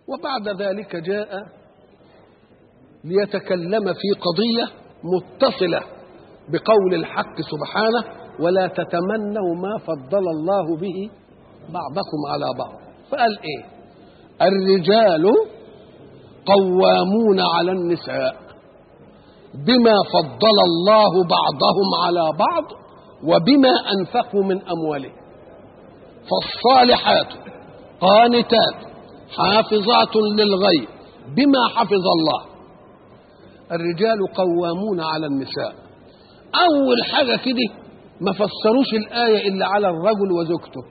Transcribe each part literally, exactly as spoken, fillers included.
وبعد ذلك جاء ليتكلم في قضية متصلة بقول الحق سبحانه ولا تتمنوا ما فضل الله به بعضكم على بعض. فقال ايه؟ الرجال قوامون على النساء بما فضل الله بعضهم على بعض وبما أنفقوا من أموالهم. فالصالحات قانتات حافظات للغيب بما حفظ الله. الرجال قوامون على النساء. أول حاجة كده ما فسروش الآية إلا على الرجل وزوجته.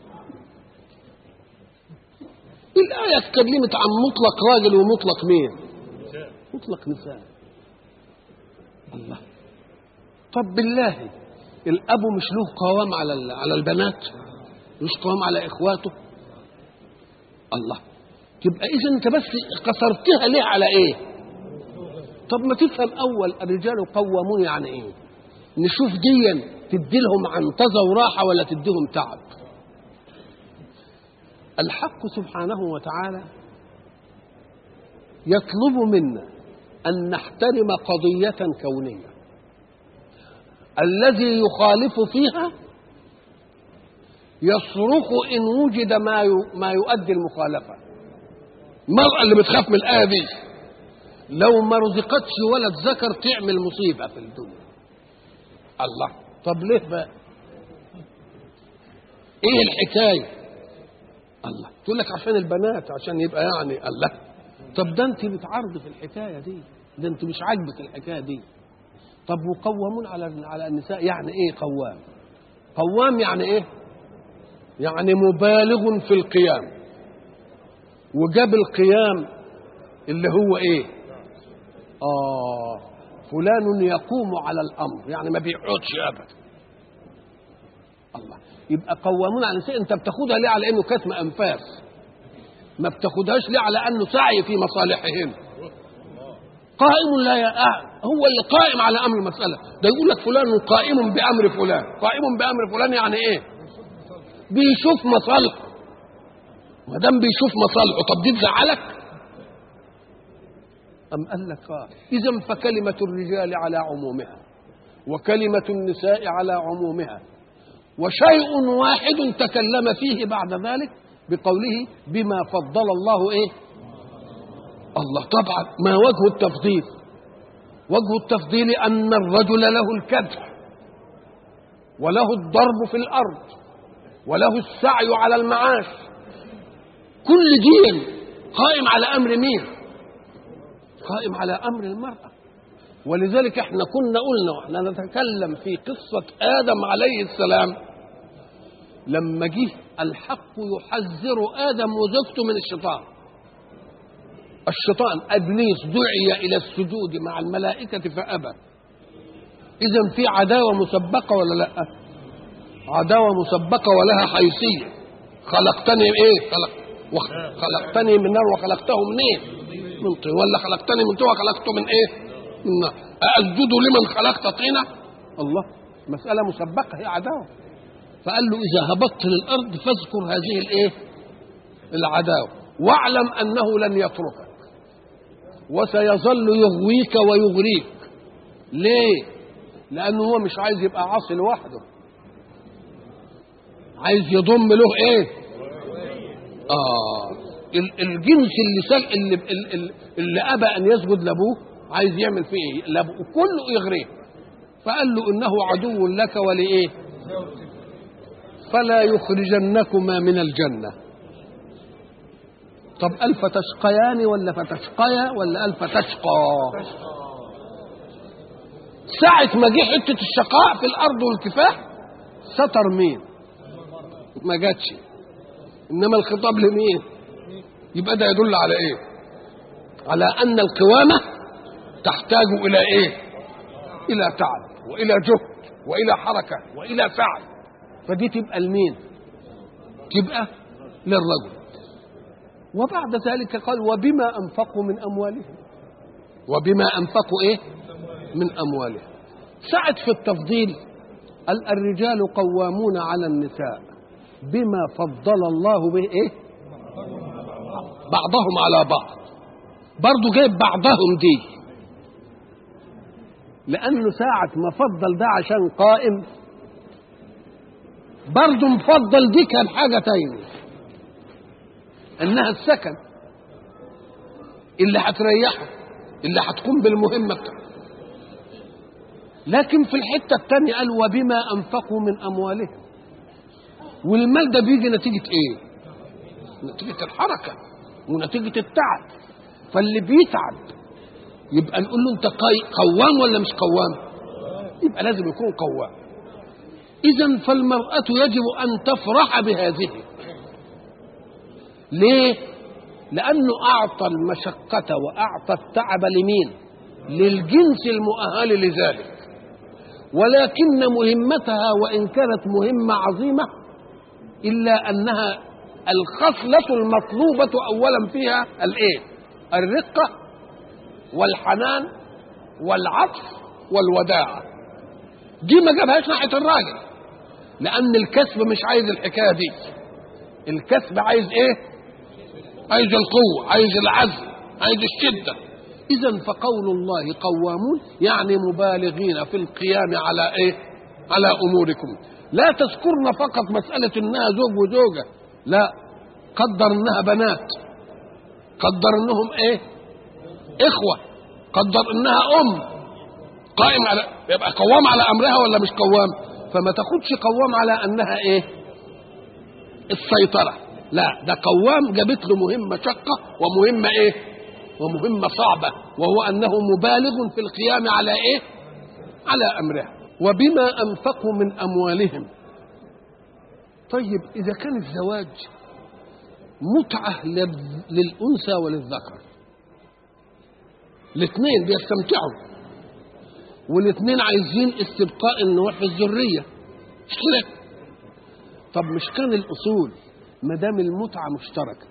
الآية اتكلمت عن مطلق راجل ومطلق مين؟ مطلق نساء. الله. طب بالله الأب مش له قوام على على البنات؟ مش قوام على إخواته؟ الله. تبقى إذا أنت بس قصرتها ليه على إيه؟ طب ما تفهم أول الرجال قوامون يعني إيه؟ نشوف ديا تدي لهم عنطزة وراحة ولا تديهم تعب. الحق سبحانه وتعالى يطلب منا أن نحترم قضية كونية الذي يخالف فيها يصرخ إن وجد ما ما يؤدي المخالفة. المرأة اللي بتخاف من الآية دي لو ما رزقتش ولد ذكر تعمل مصيبة في الدنيا. الله. طب ليه بقى؟ ايه الحكاية؟ الله. تقول لك عشان البنات، عشان يبقى يعني الله. طب ده انت بتعرض في الحكاية دي، ده انت مش عاجبك الحكاية دي. طب وقوامون على على النساء يعني ايه قوام؟ قوام يعني ايه؟ يعني مبالغ في القيام. وجاب القيام اللي هو ايه؟ اه فلان يقوم على الامر، يعني ما بيقعدش ابدا. الله. يبقى قوامون على النساء انت بتاخدها ليه على انه كتم انفاس؟ ما بتاخدهاش ليه على انه سعي في مصالحهم؟ قائم لا يقع، هو اللي قائم على امر المساله. ده يقول لك فلان قائم بامر فلان، قائم بامر فلان يعني ايه؟ بيشوف مصالحه. ما دام بيشوف مصالحه طب دي تزعلك؟ أم قال لك آه إذا فكلمة الرجال على عمومها وكلمة النساء على عمومها، وشيء واحد تكلم فيه بعد ذلك بقوله بما فضل الله إيه؟ الله. طبعا ما وجه التفضيل؟ وجه التفضيل أن الرجل له الكدح وله الضرب في الأرض وله السعي على المعاش. كل دين قائم على أمر مين؟ قائم على أمر المرأة. ولذلك احنا كنا قلنا واحنا نتكلم في قصة آدم عليه السلام لما جه الحق يحذر آدم وزوجته من الشيطان. الشيطان إبليس دعي إلى السجود مع الملائكة فأبى. إذن في عداوة مسبقة ولا لا؟ عداوة مسبقة ولها حيثية. خلقتني إيه؟ خلق خلقتني من نار وخلقته منين؟ من طين. ولا خلقتني من طين وخلقته من إيه؟ من نار. أسجد لمن خلقت طينة؟ الله. مسألة مسبقة هي عداوة. فقال له إذا هبطت للأرض فاذكر هذه الإيه؟ العداوة واعلم أنه لن يتركك وسيظل يغويك ويغريك. ليه؟ لأنه هو مش عايز يبقى عاصي لوحده، عايز يضم له إيه؟ آه الجنس اللي سل اللي, اللي, اللي أبى أن يسجد لأبوه عايز يعمل فيه إيه؟ لأبوه كله يغريك. فقال له إنه عدو لك ولإيه؟ فلا يخرجنكما من الجنة. طب قال فتشقيان ولا فتشقيا ولا قال فتشقى؟ ساعة ما جه حتة الشقاء في الأرض والكفاح ستر مين؟ ما جاتش. إنما الخطاب لمين؟ يبقى ده يدل على إيه؟ على أن القوامة تحتاج إلى إيه؟ إلى تعب وإلى جهد وإلى حركة وإلى سعي. فدي تبقى لمين؟ تبقى للرجل. وبعد ذلك قال وبما أنفقوا من أموالهم. وبما أنفقوا إيه؟ من أموالهم. سعد في التفضيل قال الرجال قوامون على النساء بما فضل الله به إيه؟ بعضهم على بعض، برضه جايب بعضهم دي لأنه ساعة ما فضل ده عشان قائم برضه مفضل دي كان حاجة تانية، إنها السكن اللي هتريحه اللي هتقوم بالمهمة بتاعته. لكن في الحتة التانية قال وبما أنفقوا من أموالهم، والمال ده بيجي نتيجة إيه؟ نتيجة الحركة ونتيجة التعب. فاللي بيتعب يبقى نقول له أنت قوام ولا مش قوام؟ يبقى لازم يكون قوام. إذن فالمرأة يجب أن تفرح بهذه. ليه؟ لأنه أعطى المشقة وأعطى التعب لمين؟ للجنس المؤهل لذلك. ولكن مهمتها وإن كانت مهمة عظيمة إلا أنها الخصلة المطلوبة أولا فيها الإيه؟ الرقة والحنان والعطف والوداعة. دي ما جابهاش ناحية الراجل، لأن الكسب مش عايز الحكاية دي. الكسب عايز إيه؟ عايز القوة، عايز العزم، عايز الشدة. إذن فقول الله قوامون يعني مبالغين في القيام على إيه؟ على أموركم. لا تذكرن فقط مسألة إنها زوج وزوجة، لا، قدر إنها بنات، قدر إنهم إيه؟ إخوة، قدر إنها أم، قائم على، يبقى قوام على أمرها ولا مش قوام؟ فما تاخدش قوام على أنها إيه؟ السيطرة، لا، ده قوام جابت له مهمة شقة ومهمة إيه؟ ومهمة صعبة، وهو أنه مبالغ في القيام على إيه؟ على أمرها. وبما أنفقوا من أموالهم. طيب إذا كان الزواج متعة للأنثى وللذكر، الاثنين بيستمتعوا والاثنين عايزين استبقاء النوع في الذرية، مش كده؟ طب مش كان الأصول ما دام المتعة مشتركة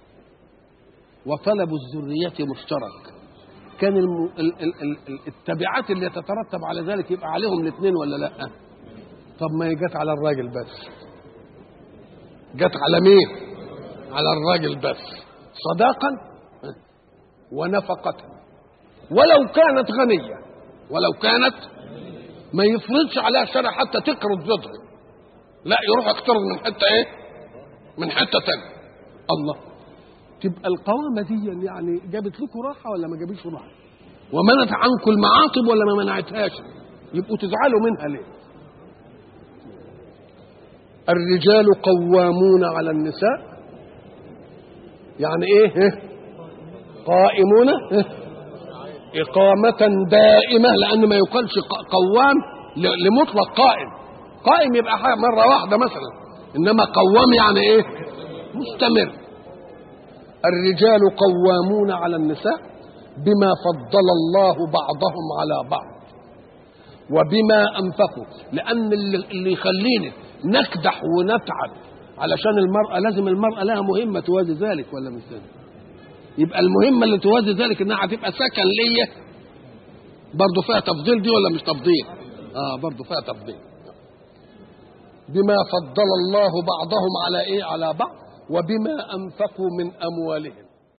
وطلب الذرية مشترك، كان الم... ال... ال... ال... التبعات اللي تترتب على ذلك يبقى عليهم الاثنين ولا لا؟ طب ما هي جت على الراجل بس، جت على مين؟ على الراجل بس، صداقا ونفقة. ولو كانت غنية، ولو كانت ما يفرضش عليها شرع حتى تقرض زوجها، لا، يروح يقترض من حتة ايه؟ من حتة تانية. الله، تبقى القوامة دي يعني جابت لكم راحة ولا ما جابتش راحة؟ ومنعت عنكم المعاطب ولا ما منعتهاش؟ يبقوا تزعلوا منها ليه؟ الرجال قوامون على النساء، يعني ايه؟ قائمون إقامة دائمة، لأن ما يقالش قوام لمطلق قائم. قائم يبقى مرة واحدة مثلا، إنما قوام يعني إيه؟ مستمر. الرجال قوامون على النساء بما فضل الله بعضهم على بعض وبما أنفقوا. لأن اللي يخليني نكدح ونتعب علشان المرأة، لازم المرأة لها مهمة توازي ذلك ولا مش ذلك؟ يبقى المهمة اللي توازي ذلك إنها هتبقى سكن ليا، برضه فيها تفضيل دي ولا مش تفضيل؟ آه برضه فيها تفضيل. بما فضل الله بعضهم على إيه؟ على بعض وبما أنفقوا من أموالهم.